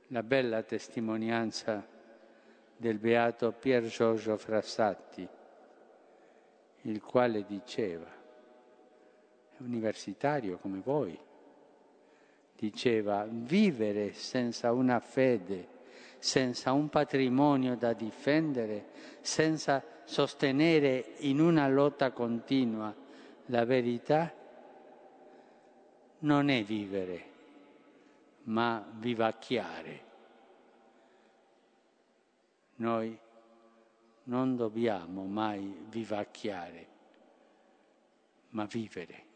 la bella testimonianza del beato Pier Giorgio Frassati, il quale diceva, è universitario come voi, diceva: vivere senza una fede, senza un patrimonio da difendere, senza sostenere in una lotta continua la verità, non è vivere, ma vivacchiare. Noi non dobbiamo mai vivacchiare, ma vivere.